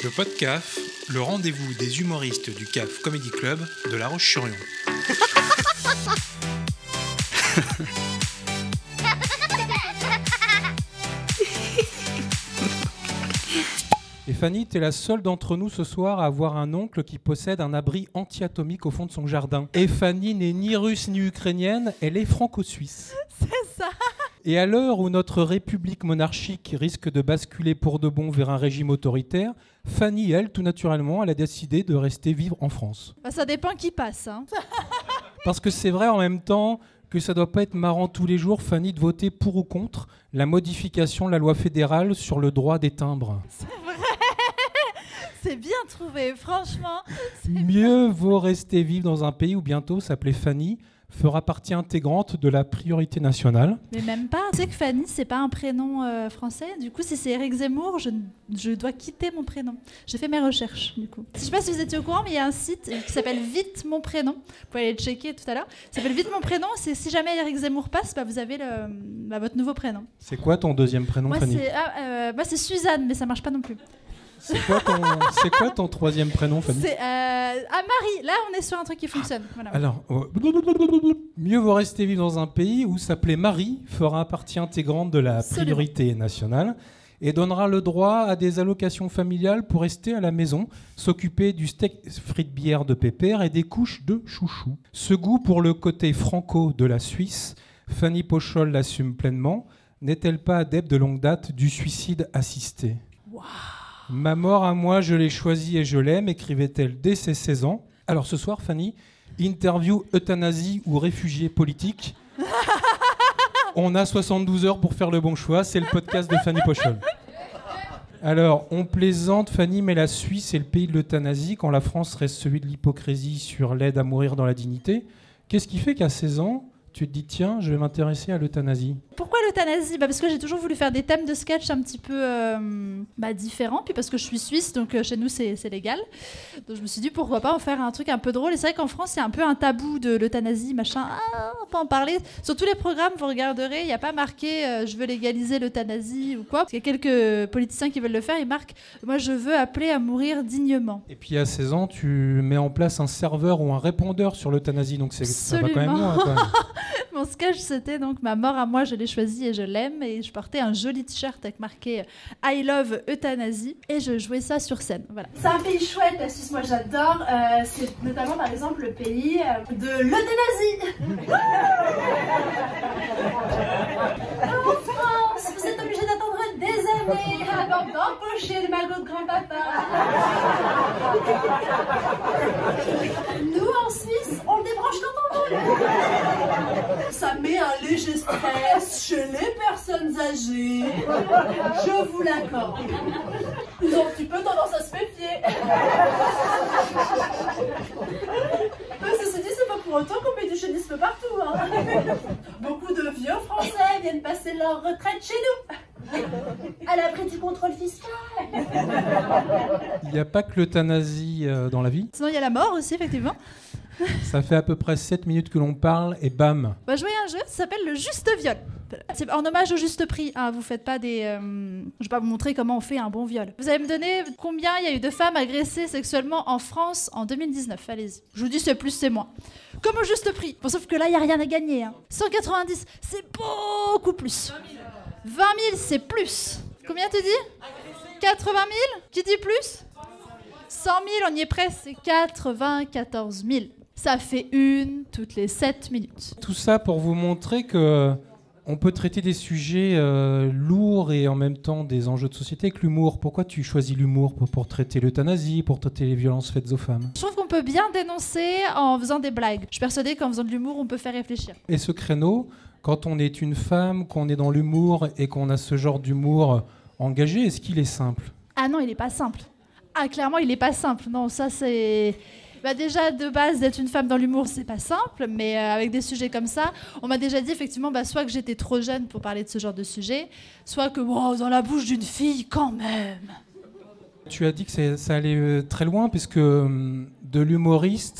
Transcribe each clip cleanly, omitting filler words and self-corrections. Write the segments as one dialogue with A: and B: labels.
A: Le Podcaf, le rendez-vous des humoristes du CAF Comedy Club de La Roche-sur-Yon.
B: Et Fanny, t'es la seule d'entre nous ce soir à avoir un oncle qui possède un abri anti-atomique au fond de son jardin. Et Fanny n'est ni russe ni ukrainienne, elle est franco-suisse.
C: C'est ça.
B: Et à l'heure où notre république monarchique risque de basculer pour de bon vers un régime autoritaire, Fanny, elle, tout naturellement, elle a décidé de rester vivre en France.
C: Bah, ça dépend qui passe.
B: Parce que c'est vrai en même temps que ça doit pas être marrant tous les jours, Fanny, de voter pour ou contre la modification de la loi fédérale sur le droit des timbres.
C: C'est vrai. C'est bien trouvé, franchement.
B: Mieux vaut rester vivre dans un pays où bientôt s'appeler Fanny fera partie intégrante de la priorité nationale.
C: Mais même pas. Tu sais que Fanny, c'est pas un prénom français. Du coup, si c'est Éric Zemmour, je dois quitter mon prénom. J'ai fait mes recherches, du coup. Je sais pas si vous étiez au courant, mais il y a un site qui s'appelle Vite Mon Prénom. Vous pouvez aller le checker tout à l'heure. Ça s'appelle Vite Mon Prénom. C'est si jamais Éric Zemmour passe, vous avez votre nouveau prénom.
B: C'est quoi ton deuxième prénom,
C: Moi,
B: Fanny ?
C: Moi, c'est Suzanne, mais ça marche pas non plus.
B: C'est quoi ton troisième prénom, Fanny ?
C: C'est Marie. Là, on est sur un truc qui fonctionne. Voilà.
B: Alors, mieux vaut rester vivre dans un pays où s'appeler Marie fera partie intégrante de la priorité nationale et donnera le droit à des allocations familiales pour rester à la maison, s'occuper du steak frites bière de pépère et des couches de chouchou. Ce goût pour le côté franco de la Suisse, Fanny Pochol l'assume pleinement. N'est-elle pas adepte de longue date du suicide assisté ?
C: Waouh.
B: Ma mort à moi, je l'ai choisie et je l'aime, écrivait-elle dès ses 16 ans. Alors ce soir, Fanny, interview, euthanasie ou réfugié politique. On a 72 heures pour faire le bon choix, c'est le podcast de Fanny Pochol. Alors, on plaisante, Fanny, mais la Suisse est le pays de l'euthanasie, quand la France reste celui de l'hypocrisie sur l'aide à mourir dans la dignité. Qu'est-ce qui fait qu'à 16 ans, tu te dis, tiens, je vais m'intéresser à l'euthanasie ?
C: Pourquoi l'euthanasie ? Parce que j'ai toujours voulu faire des thèmes de sketch un petit peu différents, puis parce que je suis suisse, donc chez nous c'est légal. Donc je me suis dit pourquoi pas en faire un truc un peu drôle. Et c'est vrai qu'en France il y a un peu un tabou de l'euthanasie, machin, on peut en parler. Sur tous les programmes, vous regarderez, il n'y a pas marqué je veux légaliser l'euthanasie ou quoi. Parce qu'il y a quelques politiciens qui veulent le faire, ils marquent moi je veux appeler à mourir dignement.
B: Et puis à 16 ans, tu mets en place un serveur ou un répondeur sur l'euthanasie, donc ça va quand même loin. Quand même.
C: Mon sketch, c'était donc ma mort à moi, je l'ai choisie et je l'aime. Et je portais un joli t-shirt avec marqué I love euthanasie. Et je jouais ça sur scène. Voilà. C'est un pays chouette, la Suisse, moi j'adore. C'est notamment par exemple le pays de l'euthanasie. En France, vous êtes obligés d'attendre des années avant d'empocher le magot de grand-papa. Nous, en Suisse, on le débranche quand on veut. Ça met un léger stress chez les personnes âgées. Je vous l'accorde. Ils ont un petit peu tendance à se méfier. Mais ceci dit, c'est pas pour autant qu'on met du chénisme partout. Beaucoup de vieux Français viennent passer leur retraite chez nous. À l'abri du contrôle fiscal.
B: Il n'y a pas que l'euthanasie dans la vie.
C: Sinon, il y a la mort aussi, effectivement.
B: Ça fait à peu près 7 minutes que l'on parle et bam.
C: On va jouer à un jeu, ça s'appelle le juste viol. C'est en hommage au juste prix. Vous faites pas des... Je vais pas vous montrer comment on fait un bon viol. Vous allez me donner combien il y a eu de femmes agressées sexuellement en France en 2019. Allez-y. Je vous dis c'est plus, c'est moins. Comme au juste prix. Bon, sauf que là, il n'y a rien à gagner. 190, c'est beaucoup plus. 20 000, c'est plus. Combien tu dis ? 80 000 ? Qui dit plus ? 100 000, on y est presque. C'est 94 000. Ça fait une toutes les 7 minutes.
B: Tout ça pour vous montrer que on peut traiter des sujets lourds et en même temps des enjeux de société avec l'humour. Pourquoi tu choisis l'humour pour traiter l'euthanasie, pour traiter les violences faites aux femmes ?
C: Je trouve qu'on peut bien dénoncer en faisant des blagues. Je suis persuadée qu'en faisant de l'humour, on peut faire réfléchir.
B: Et ce créneau, quand on est une femme, qu'on est dans l'humour et qu'on a ce genre d'humour engagé, est-ce qu'il est simple ?
C: Ah non, il n'est pas simple. Ah, clairement, il n'est pas simple. Non, ça c'est... déjà, de base, d'être une femme dans l'humour, c'est pas simple, mais avec des sujets comme ça, on m'a déjà dit, effectivement, soit que j'étais trop jeune pour parler de ce genre de sujet, soit que, dans la bouche d'une fille, quand même.
B: Tu as dit que ça allait très loin, puisque de l'humoriste,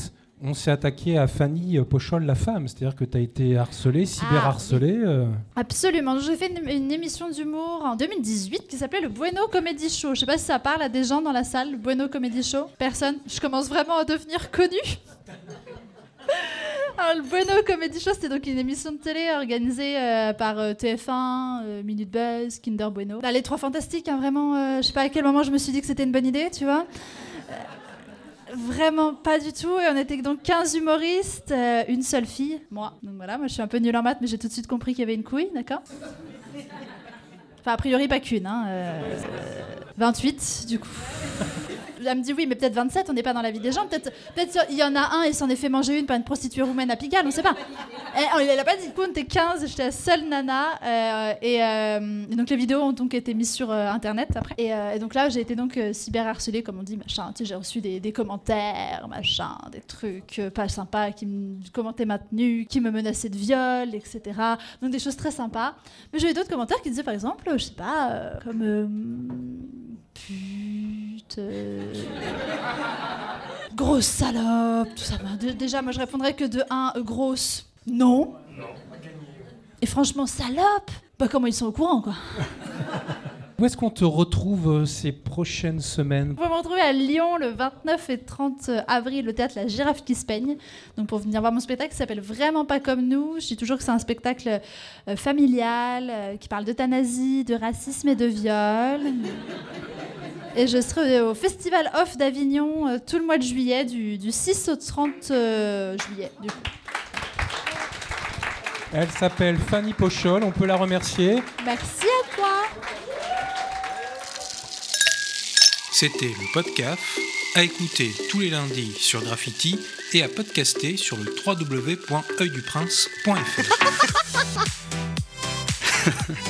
B: on s'est attaqué à Fanny Pochol, la femme. C'est-à-dire que tu as été harcelée, cyberharcelée.
C: Absolument. J'ai fait une émission d'humour en 2018 qui s'appelait le Bueno Comedy Show. Je sais pas si ça parle à des gens dans la salle, le Bueno Comedy Show. Personne. Je commence vraiment à devenir connue. Alors, le Bueno Comedy Show, c'était donc une émission de télé organisée par TF1, Minute Buzz, Kinder Bueno. Là, les trois fantastiques, hein, vraiment, je sais pas à quel moment je me suis dit que c'était une bonne idée, tu vois. Vraiment pas du tout. Et on était donc 15 humoristes, une seule fille, moi. Donc voilà, moi je suis un peu nulle en maths, mais j'ai tout de suite compris qu'il y avait une couille, d'accord ? Enfin, a priori, pas qu'une, hein. 28, du coup. Elle me dit oui, mais peut-être 27, on n'est pas dans la vie des gens. Peut-être il y en a un, il s'en est fait manger une par une prostituée roumaine à Pigalle, on sait pas. Elle a pas dit. Du coup, on était 15, j'étais la seule nana. Et donc les vidéos ont donc été mises sur Internet après. Et donc là, j'ai été donc cyberharcelée, comme on dit, machin. Tu sais, j'ai reçu des commentaires, machin, des trucs pas sympas qui me commentaient ma tenue, qui me menaçaient de viol, etc. Donc des choses très sympas. Mais j'ai eu d'autres commentaires qui disaient, par exemple, je sais pas, comme pute, grosse salope, tout ça. Déjà, moi, je répondrais que de 1, grosse, non. Et franchement, salope, bah comment ils sont au courant, quoi.
B: Où est-ce qu'on te retrouve ces prochaines semaines ?
C: Vous pouvez me retrouver à Lyon le 29 et 30 avril au théâtre La Girafe qui se peigne. Donc pour venir voir mon spectacle qui s'appelle Vraiment pas comme nous. Je dis toujours que c'est un spectacle familial qui parle d'euthanasie, de racisme et de viol. Et je serai au Festival Off d'Avignon tout le mois de juillet, du 6 au 30 juillet. Du coup.
B: Elle s'appelle Fanny Pochol, on peut la remercier.
C: Merci à toi.
A: C'était le Podcaf, à écouter tous les lundis sur Graffiti et à podcaster sur le www.oeilduprince.fr.